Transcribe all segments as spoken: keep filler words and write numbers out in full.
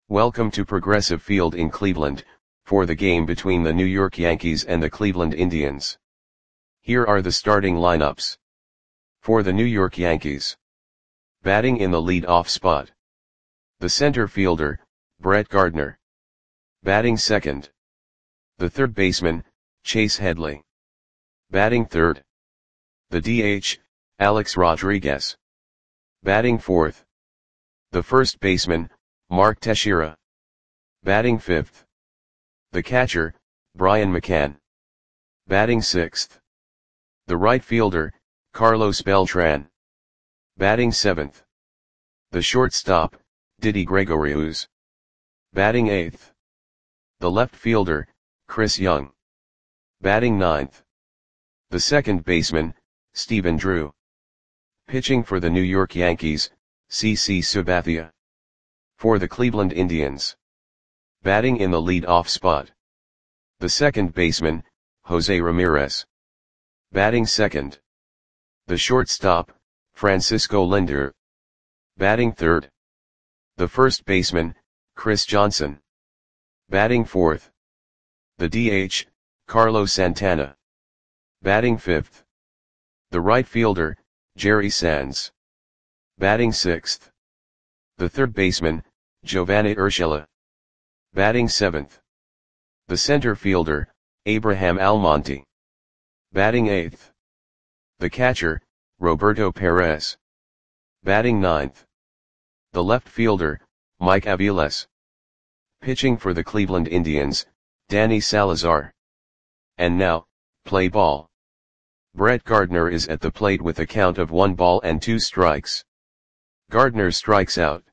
Welcome to Progressive Field in Cleveland, for the game between the New York Yankees and the Cleveland Indians. Here are the starting lineups. For the New York Yankees. Batting in the lead-off spot. The center fielder, Brett Gardner. Batting second. The third baseman, Chase Headley. Batting third. The D H, Alex Rodriguez. Batting fourth. The first baseman, Mark Teixeira. Batting fifth. The catcher, Brian McCann. Batting sixth. The right fielder, Carlos Beltran. Batting seventh. The shortstop, Didi Gregorius. Batting eighth. The left fielder, Chris Young. Batting ninth. The second baseman, Stephen Drew. Pitching for the New York Yankees, C C Sabathia. For the Cleveland Indians. Batting in the lead-off spot. The second baseman, Jose Ramirez. Batting second. The shortstop, Francisco Lindor. Batting third. The first baseman, Chris Johnson. Batting fourth. The D H, Carlos Santana. Batting fifth. The right fielder, Jerry Sands. Batting sixth. The third baseman, Giovanni Urshela. Batting seventh. The center fielder, Abraham Almonte. Batting eighth. The catcher, Roberto Perez. Batting ninth. The left fielder, Mike Aviles. Pitching for the Cleveland Indians, Danny Salazar. And now, play ball. Brett Gardner is at the plate with a count of one ball and two strikes. Gardner strikes out.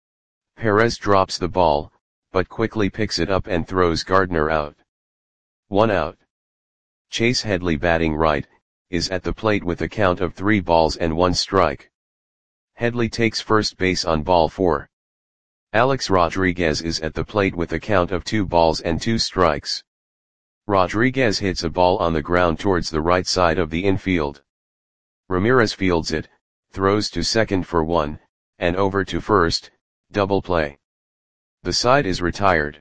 Perez drops the ball, but quickly picks it up and throws Gardner out. One out. Chase Headley, batting right, is at the plate with a count of three balls and one strike. Headley takes first base on ball four. Alex Rodriguez is at the plate with a count of two balls and two strikes. Rodriguez hits a ball on the ground towards the right side of the infield. Ramirez fields it, throws to second for one, and over to first, double play. The side is retired.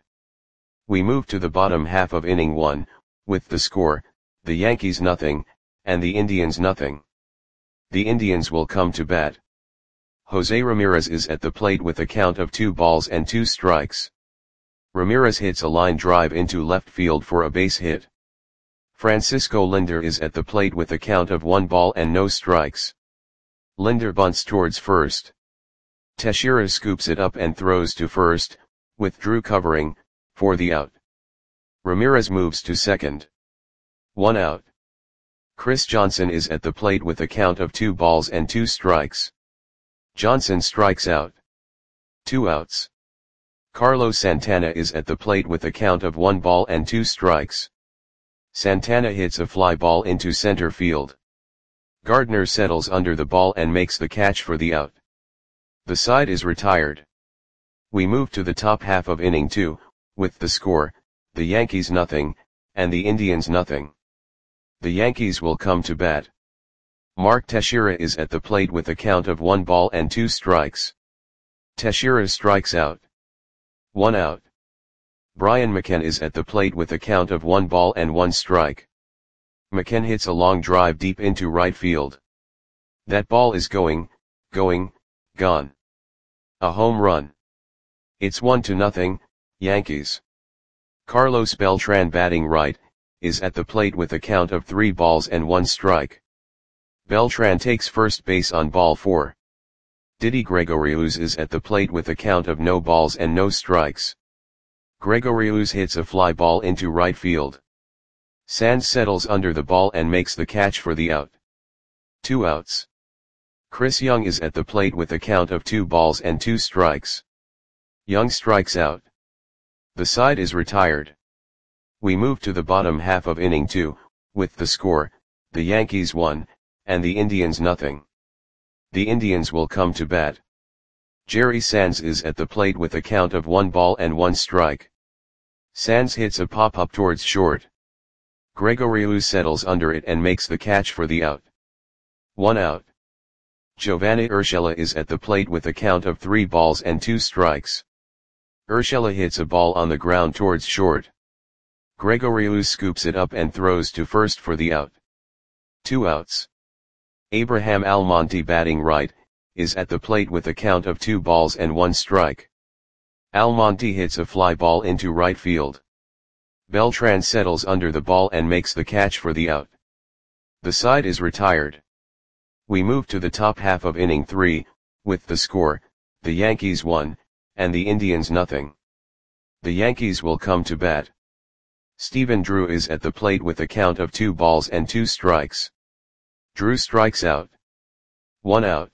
We move to the bottom half of inning one, with the score, the Yankees nothing, and the Indians nothing. The Indians will come to bat. Jose Ramirez is at the plate with a count of two balls and two strikes. Ramirez hits a line drive into left field for a base hit. Francisco Lindor is at the plate with a count of one ball and no strikes. Lindor bunts towards first. Teixeira scoops it up and throws to first, with Drew covering, for the out. Ramirez moves to second. One out. Chris Johnson is at the plate with a count of two balls and two strikes. Johnson strikes out. Two outs. Carlos Santana is at the plate with a count of one ball and two strikes. Santana hits a fly ball into center field. Gardner settles under the ball and makes the catch for the out. The side is retired. We move to the top half of inning two, with the score, the Yankees nothing, and the Indians nothing. The Yankees will come to bat. Mark Teixeira is at the plate with a count of one ball and two strikes. Teixeira strikes out. One out. Brian McCann is at the plate with a count of one ball and one strike. McCann hits a long drive deep into right field. That ball is going, going, gone. A home run. It's one to nothing, Yankees. Carlos Beltran, batting right, is at the plate with a count of three balls and one strike. Beltran takes first base on ball four. Didi Gregorius is at the plate with a count of no balls and no strikes. Gregorius hits a fly ball into right field. Sands settles under the ball and makes the catch for the out. Two outs. Chris Young is at the plate with a count of two balls and two strikes. Young strikes out. The side is retired. We move to the bottom half of inning two, with the score, the Yankees one, and the Indians nothing. The Indians will come to bat. Jerry Sands is at the plate with a count of one ball and one strike. Sands hits a pop-up towards short. Gregorius settles under it and makes the catch for the out. One out. Giovanni Urshela is at the plate with a count of three balls and two strikes. Urshela hits a ball on the ground towards short. Gregoriou scoops it up and throws to first for the out. Two outs. Abraham Almonte, batting right, is at the plate with a count of two balls and one strike. Almonte hits a fly ball into right field. Beltran settles under the ball and makes the catch for the out. The side is retired. We move to the top half of inning three, with the score, the Yankees one, and the Indians nothing. The Yankees will come to bat. Stephen Drew is at the plate with a count of two balls and two strikes. Drew strikes out. One out.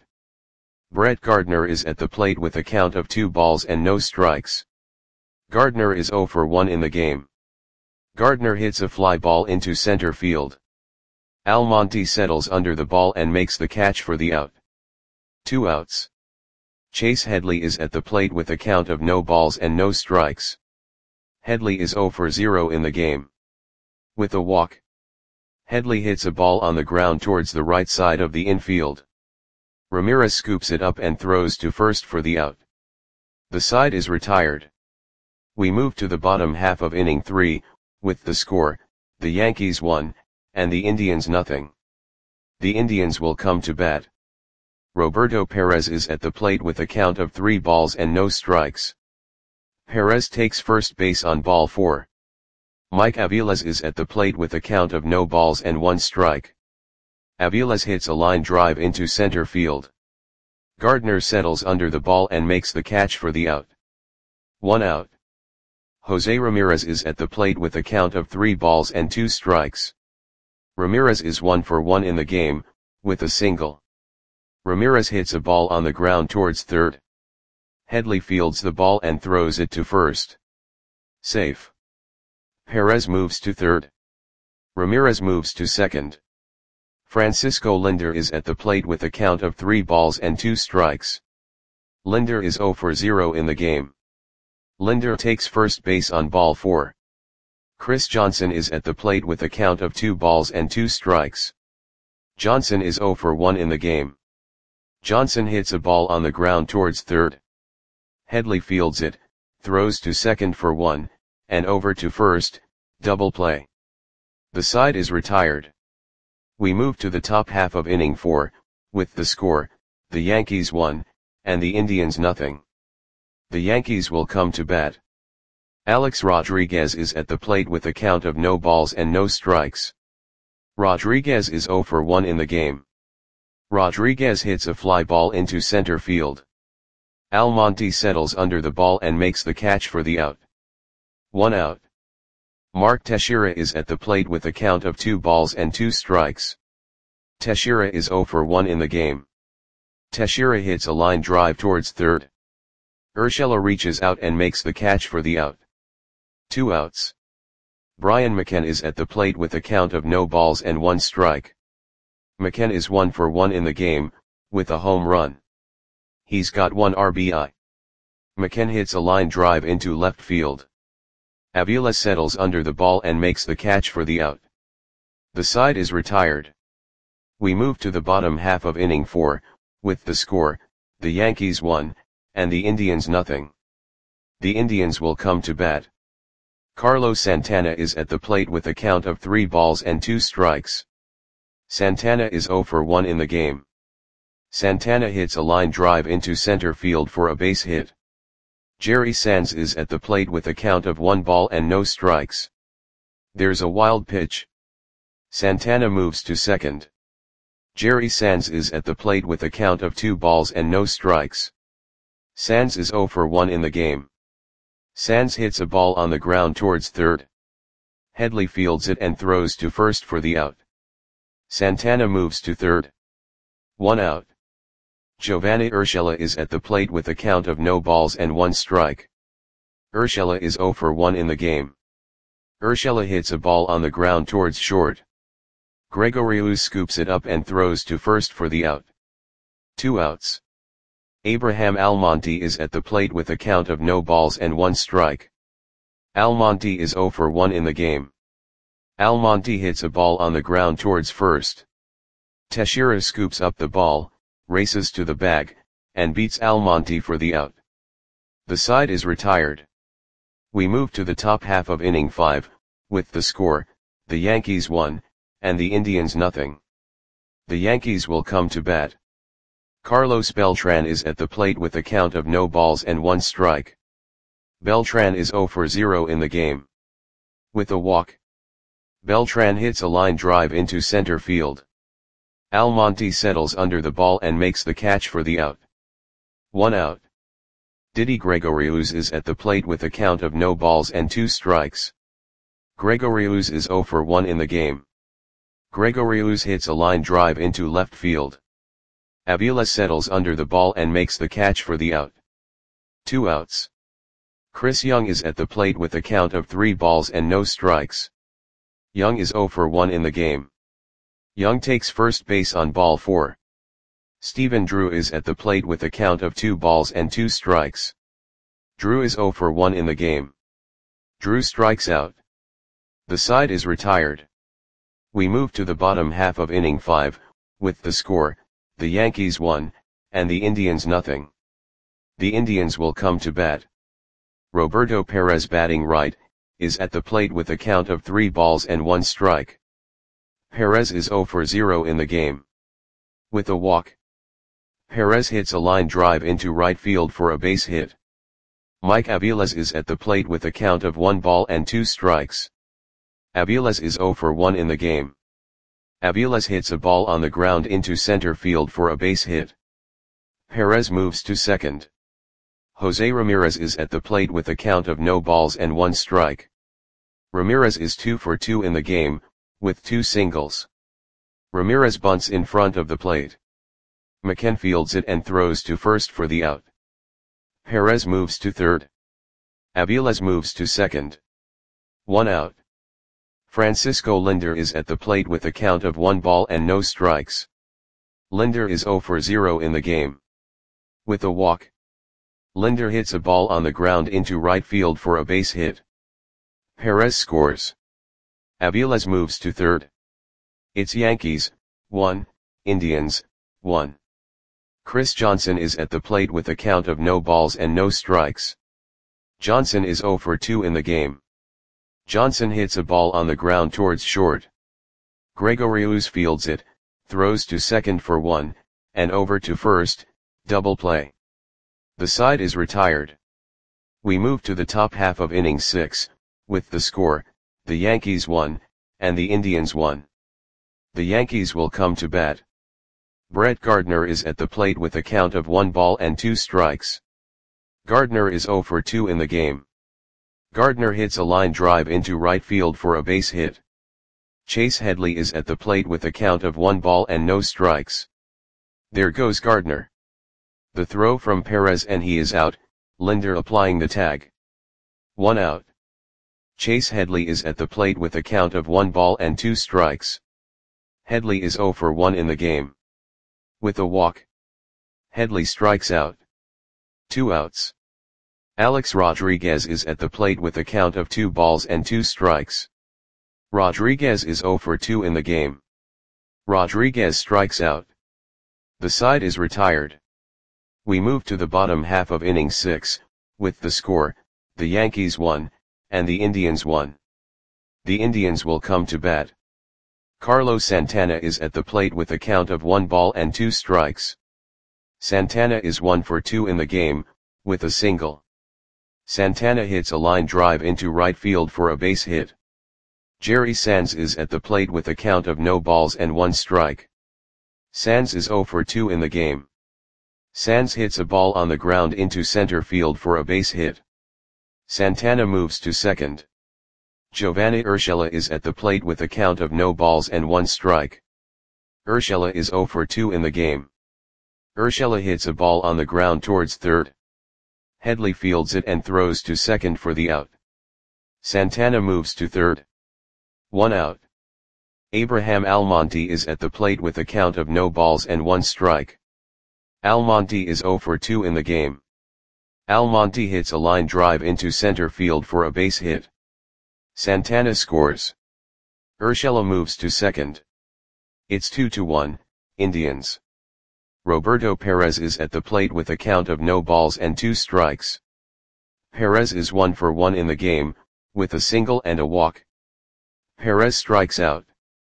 Brett Gardner is at the plate with a count of two balls and no strikes. Gardner is oh for one in the game. Gardner hits a fly ball into center field. Almonte settles under the ball and makes the catch for the out. Two outs. Chase Headley is at the plate with a count of no balls and no strikes. Headley is oh for zero in the game. With a walk, Headley hits a ball on the ground towards the right side of the infield. Ramirez scoops it up and throws to first for the out. The side is retired. We move to the bottom half of inning three, with the score, the Yankees one, and the Indians nothing. The Indians will come to bat. Roberto Perez is at the plate with a count of three balls and no strikes. Perez takes first base on ball four. Mike Aviles is at the plate with a count of no balls and one strike. Aviles hits a line drive into center field. Gardner settles under the ball and makes the catch for the out. One out. Jose Ramirez is at the plate with a count of three balls and two strikes. Ramirez is one for one in the game, with a single. Ramirez hits a ball on the ground towards third. Headley fields the ball and throws it to first. Safe. Perez moves to third. Ramirez moves to second. Francisco Lindor is at the plate with a count of three balls and two strikes. Lindor is oh for zero in the game. Lindor takes first base on ball four. Chris Johnson is at the plate with a count of two balls and two strikes. Johnson is oh for one in the game. Johnson hits a ball on the ground towards third. Headley fields it, throws to second for one, and over to first, double play. The side is retired. We move to the top half of inning four, with the score, the Yankees one, and the Indians nothing. The Yankees will come to bat. Alex Rodriguez is at the plate with a count of no balls and no strikes. Rodriguez is oh for one in the game. Rodriguez hits a fly ball into center field. Almonte settles under the ball and makes the catch for the out. One out. Mark Teixeira is at the plate with a count of two balls and two strikes. Teixeira is oh for one in the game. Teixeira hits a line drive towards third. Urshela reaches out and makes the catch for the out. Two outs. Brian McCann is at the plate with a count of no balls and one strike. McCann is one for one in the game, with a home run. He's got one R B I. McCann hits a line drive into left field. Aviles settles under the ball and makes the catch for the out. The side is retired. We move to the bottom half of inning four, with the score, the Yankees one, and the Indians nothing. The Indians will come to bat. Carlos Santana is at the plate with a count of three balls and two strikes. Santana is oh for one in the game. Santana hits a line drive into center field for a base hit. Jerry Sands is at the plate with a count of one ball and no strikes. There's a wild pitch. Santana moves to second. Jerry Sands is at the plate with a count of two balls and no strikes. Sands is oh for one in the game. Sands hits a ball on the ground towards third. Headley fields it and throws to first for the out. Santana moves to third. One out. Giovanni Urshela is at the plate with a count of no balls and one strike. Urshela is oh for one in the game. Urshela hits a ball on the ground towards short. Gregoriou scoops it up and throws to first for the out. Two outs. Abraham Almonte is at the plate with a count of no balls and one strike. Almonte is oh for one in the game. Almonte hits a ball on the ground towards first. Teixeira scoops up the ball, races to the bag, and beats Almonte for the out. The side is retired. We move to the top half of inning five, with the score, the Yankees one, and the Indians nothing. The Yankees will come to bat. Carlos Beltran is at the plate with a count of no balls and one strike. Beltran is zero for zero in the game. With a walk, Beltran hits a line drive into center field. Almonte settles under the ball and makes the catch for the out. One out. Didi Gregorius is at the plate with a count of no balls and two strikes. Gregorius is zero for one in the game. Gregorius hits a line drive into left field. Avila settles under the ball and makes the catch for the out. Two outs. Chris Young is at the plate with a count of three balls and no strikes. Young is zero for one in the game. Young takes first base on ball four. Stephen Drew is at the plate with a count of two balls and two strikes. Drew is zero for one in the game. Drew strikes out. The side is retired. We move to the bottom half of inning five, with the score, the Yankees one, and the Indians nothing. The Indians will come to bat. Roberto Perez, batting right, is at the plate with a count of three balls and one strike. Perez is zero for zero in the game. With a walk, Perez hits a line drive into right field for a base hit. Mike Aviles is at the plate with a count of one ball and two strikes. Aviles is zero for one in the game. Aviles hits a ball on the ground into center field for a base hit. Perez moves to second. Jose Ramirez is at the plate with a count of no balls and one strike. Ramirez is two for two in the game, with two singles. Ramirez bunts in front of the plate. McKen fields it and throws to first for the out. Perez moves to third. Aviles moves to second. One out. Francisco Linder is at the plate with a count of one ball and no strikes. Linder is zero for zero in the game. With a walk, Linder hits a ball on the ground into right field for a base hit. Perez scores. Aviles moves to third. It's Yankees, one, Indians, one. Chris Johnson is at the plate with a count of no balls and no strikes. Johnson is zero for two in the game. Johnson hits a ball on the ground towards short. Gregorius fields it, throws to second for one, and over to first, double play. The side is retired. We move to the top half of inning six, with the score, the Yankees one, and the Indians one. The Yankees will come to bat. Brett Gardner is at the plate with a count of one ball and two strikes. Gardner is zero for two in the game. Gardner hits a line drive into right field for a base hit. Chase Headley is at the plate with a count of one ball and no strikes. There goes Gardner. The throw from Perez and he is out, Linder applying the tag. One out. Chase Headley is at the plate with a count of one ball and two strikes. Headley is zero for one in the game. With a walk, Headley strikes out. Two outs. Alex Rodriguez is at the plate with a count of two balls and two strikes. Rodriguez is zero for two in the game. Rodriguez strikes out. The side is retired. We move to the bottom half of inning six, with the score, the Yankees one, and the Indians one. The Indians will come to bat. Carlos Santana is at the plate with a count of one ball and two strikes. Santana is one for two in the game, with a single. Santana hits a line drive into right field for a base hit. Jerry Sands is at the plate with a count of no balls and one strike. Sands is zero for two in the game. Sands hits a ball on the ground into center field for a base hit. Santana moves to second. Giovanni Urshela is at the plate with a count of no balls and one strike. Urshela is zero for two in the game. Urshela hits a ball on the ground towards third. Headley fields it and throws to second for the out. Santana moves to third. One out. Abraham Almonte is at the plate with a count of no balls and one strike. Almonte is zero for two in the game. Almonte hits a line drive into center field for a base hit. Santana scores. Urshela moves to second. It's two to one, Indians. Roberto Perez is at the plate with a count of no balls and two strikes. Perez is one for one in the game, with a single and a walk. Perez strikes out.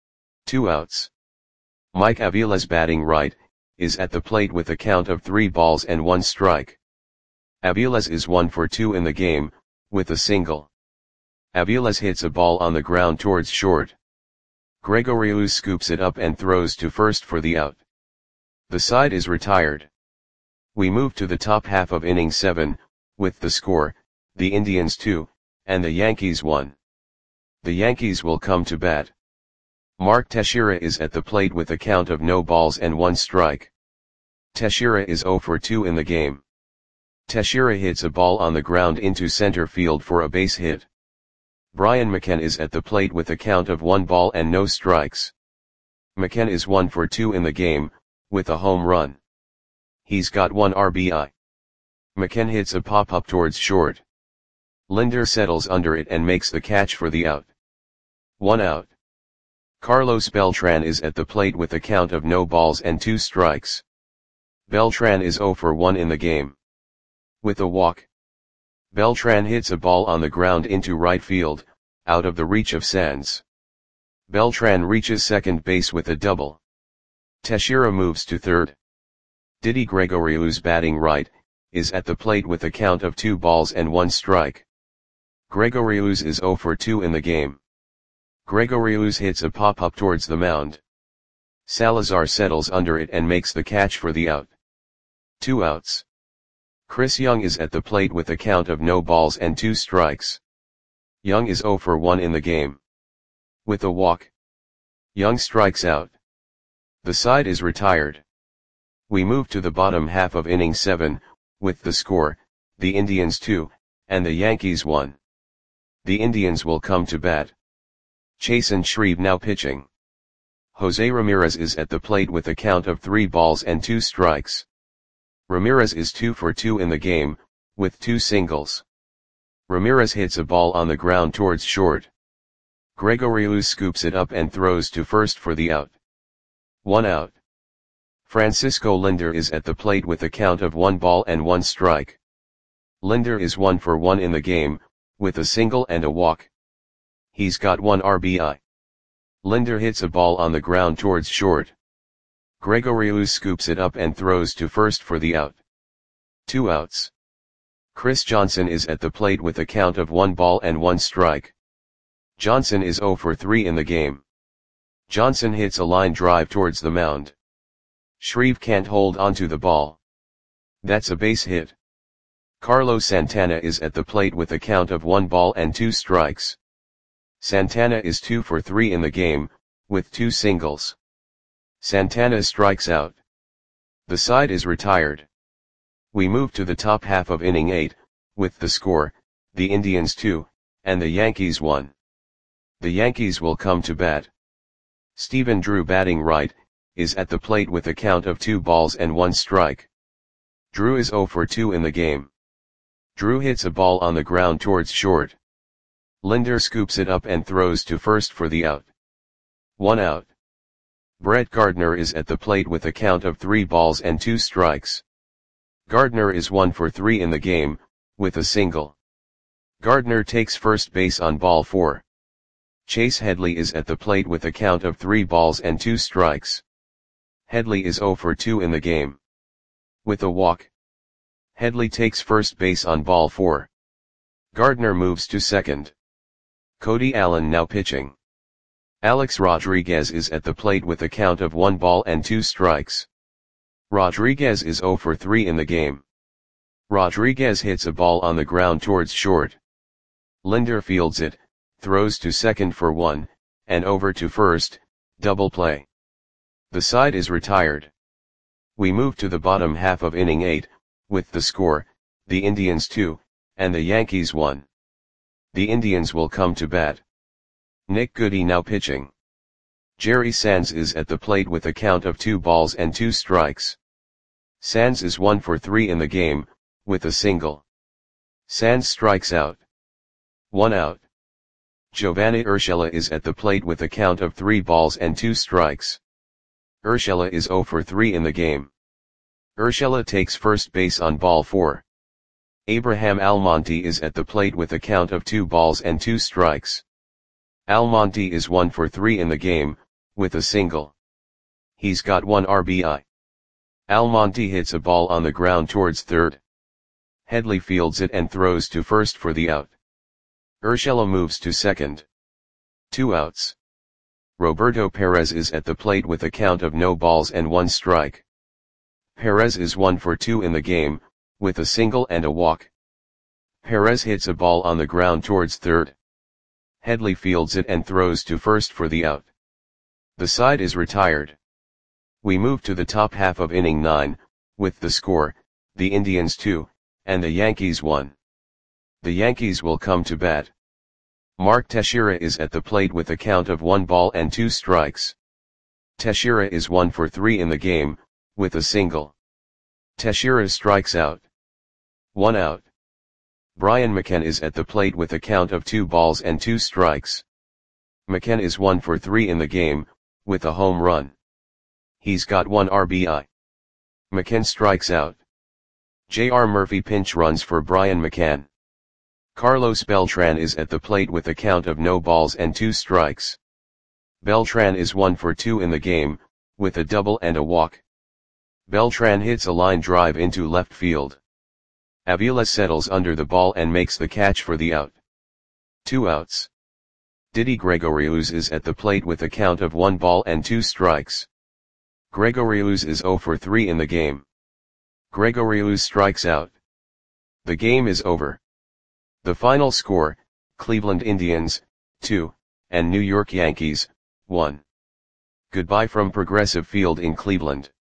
Two outs. Mike Aviles, batting right, is at the plate with a count of three balls and one strike. Aviles is one for two in the game, with a single. Aviles hits a ball on the ground towards short. Gregoriou scoops it up and throws to first for the out. The side is retired. We move to the top half of inning seven, with the score, the Indians two, and the Yankees one. The Yankees will come to bat. Mark Teixeira is at the plate with a count of no balls and one strike. Teixeira is zero for two in the game. Teixeira hits a ball on the ground into center field for a base hit. Brian McCann is at the plate with a count of one ball and no strikes. McCann is one for two in the game, with a home run. He's got one R B I. McCann hits a pop-up towards short. Linder settles under it and makes the catch for the out. One out. Carlos Beltran is at the plate with a count of no balls and two strikes. Beltran is zero for one in the game. With a walk. Beltran hits a ball on the ground into right field, out of the reach of Sands. Beltran reaches second base with a double. Teixeira moves to third. Didi Gregoriou's, batting right, is at the plate with a count of two balls and one strike. Gregoriou's is zero for two in the game. Gregoriou's hits a pop-up towards the mound. Salazar settles under it and makes the catch for the out. Two outs. Chris Young is at the plate with a count of no balls and two strikes. Young is zero for one in the game. With a walk. Young strikes out. The side is retired. We move to the bottom half of inning seven, with the score, the Indians two, and the Yankees one. The Indians will come to bat. Chasen Shreve now pitching. Jose Ramirez is at the plate with a count of three balls and two strikes. Ramirez is two for two in the game, with two singles. Ramirez hits a ball on the ground towards short. Gregoriou scoops it up and throws to first for the out. One out. Francisco Linder is at the plate with a count of one ball and one strike. Linder is one for one in the game, with a single and a walk. He's got one R B I. Linder hits a ball on the ground towards short. Gregoriou scoops it up and throws to first for the out. Two outs. Chris Johnson is at the plate with a count of one ball and one strike. Johnson is zero for three in the game. Johnson hits a line drive towards the mound. Shreve can't hold onto the ball. That's a base hit. Carlos Santana is at the plate with a count of one ball and two strikes. Santana is two for three in the game, with two singles. Santana strikes out. The side is retired. We move to the top half of inning eight, with the score, the Indians two, and the Yankees one. The Yankees will come to bat. Stephen Drew, batting right, is at the plate with a count of two balls and one strike. Drew is zero for two in the game. Drew hits a ball on the ground towards short. Linder scoops it up and throws to first for the out. One out. Brett Gardner is at the plate with a count of three balls and two strikes. Gardner is one for three in the game, with a single. Gardner takes first base on ball four. Chase Headley is at the plate with a count of three balls and two strikes. Headley is zero for two in the game. With a walk. Headley takes first base on ball four. Gardner moves to second. Cody Allen now pitching. Alex Rodriguez is at the plate with a count of one ball and two strikes. Rodriguez is zero for three in the game. Rodriguez hits a ball on the ground towards short. Linder fields it, throws to second for one, and over to first, double play. The side is retired. We move to the bottom half of inning eight, with the score, the Indians two, and the Yankees one. The Indians will come to bat. Nick Goody now pitching. Jerry Sands is at the plate with a count of two balls and two strikes. Sands is one for three in the game, with a single. Sands strikes out. One out. Giovanni Urshela is at the plate with a count of three balls and two strikes. Urshela is zero for three in the game. Urshela takes first base on ball four. Abraham Almonte is at the plate with a count of two balls and two strikes. Almonte is one for three in the game, with a single. He's got one R B I. Almonte hits a ball on the ground towards third. Headley fields it and throws to first for the out. Urshela moves to second. Two outs. Roberto Perez is at the plate with a count of no balls and one strike. Perez is one for two in the game, with a single and a walk. Perez hits a ball on the ground towards third. Headley fields it and throws to first for the out. The side is retired. We move to the top half of inning nine, with the score, the Indians two, and the Yankees one. The Yankees will come to bat. Mark Teixeira is at the plate with a count of one ball and two strikes. Teixeira is one for three in the game, with a single. Teixeira strikes out. One out. Brian McCann is at the plate with a count of two balls and two strikes. McCann is one for three in the game, with a home run. He's got one R B I. McCann strikes out. J R Murphy pinch runs for Brian McCann. Carlos Beltran is at the plate with a count of no balls and two strikes. Beltran is one for two in the game, with a double and a walk. Beltran hits a line drive into left field. Avila settles under the ball and makes the catch for the out. Two outs. Didi Gregorius is at the plate with a count of one ball and two strikes. Gregorius is zero for three in the game. Gregorius strikes out. The game is over. The final score, Cleveland Indians, two, and New York Yankees, one. Goodbye from Progressive Field in Cleveland.